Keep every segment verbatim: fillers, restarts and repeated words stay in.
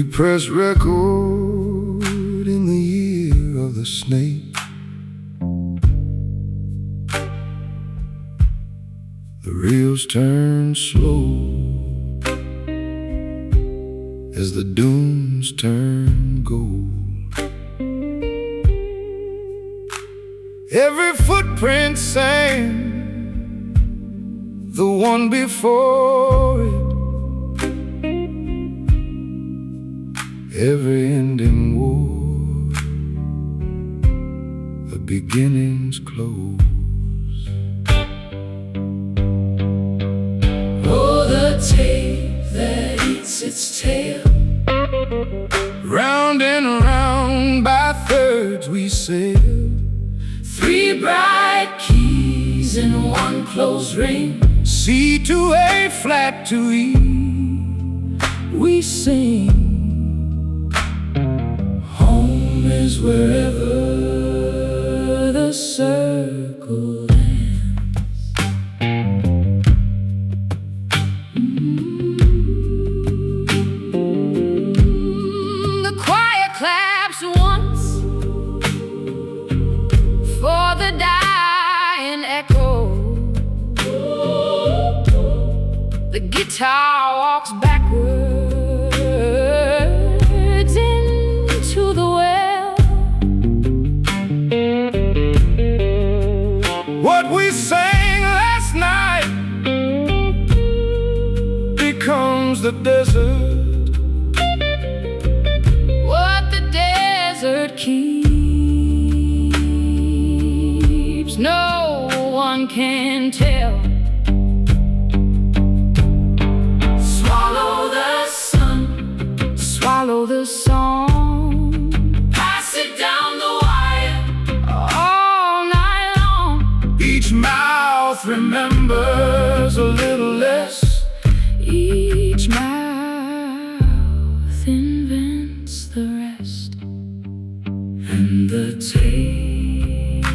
press record in the year of the snake. The reels turn slow as the dunes turn gold. Every footprint sang the one before it. Every ending war, a beginning's close. Oh, the tape that eats its tail. Round and round by thirds we sail. Three bright keys in one closed ring. C to A, flat to E, we sing. Home is wherever the circle ends. Mm-hmm. The choir claps once for the dying echo. The guitar walks backwards into the well. What we sang last night becomes the desert. What the desert keeps, no one can tell. Swallow the song, pass it down the wire all night long. Each mouth remembers a little less. Each mouth invents the rest. And the tape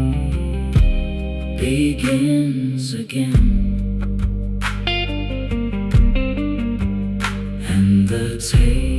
begins again. And the tape